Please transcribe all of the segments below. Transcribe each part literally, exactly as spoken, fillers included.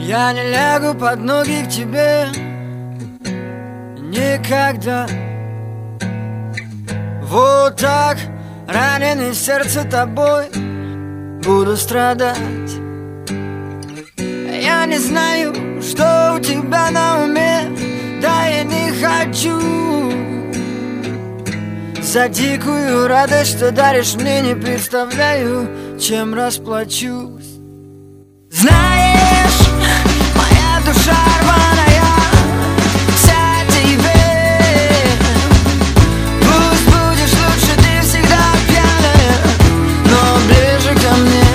Я не лягу под ноги к тебе никогда. Вот так, раненый в сердце тобой, буду страдать. Я не знаю, что у тебя на уме, да я не хочу. За дикую радость, что даришь мне, не представляю, чем расплачусь. Знаешь, моя душа рваная вся тебе. Пусть будешь лучше, ты всегда пьяная, но ближе ко мне.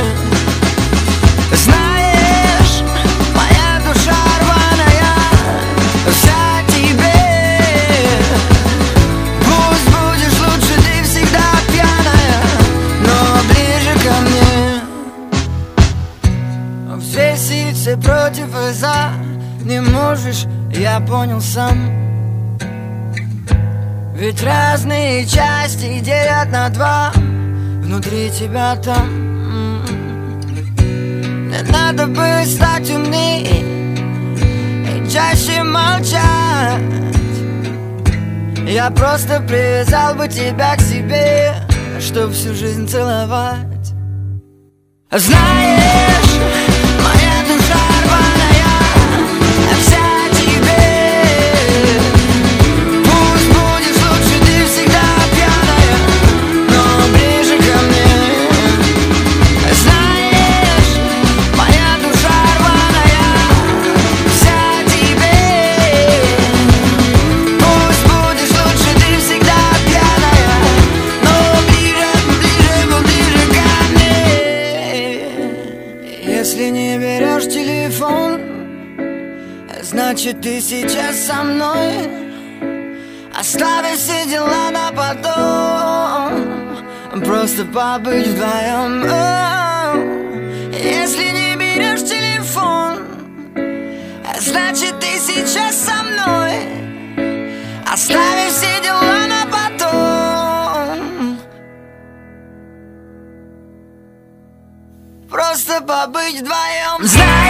Знаешь, моя душа рваная вся тебе. Пусть будешь лучше, ты всегда пьяная, но ближе ко мне. Взвесить все против и за не можешь, я понял сам. Ведь разные части делят на два, внутри тебя там. Не надо бы стать умней и чаще молчать. Я просто привязал бы тебя к себе, чтоб всю жизнь целовать. Знаешь, моя душа рваная вся тебе. Пусть будешь лучше, ты всегда пьяная, но ближе ко мне. Знаешь, моя душа рваная вся тебе. Пусть будешь лучше, ты всегда пьяная, но ближе, ближе, ближе ко мне. Если не берешь телефон, значит ты сейчас со мной. Оставив все дела на потом, просто побыть вдвоем. Если не берешь телефон, значит ты сейчас со мной. Оставив все дела на потом, просто побыть вдвоем.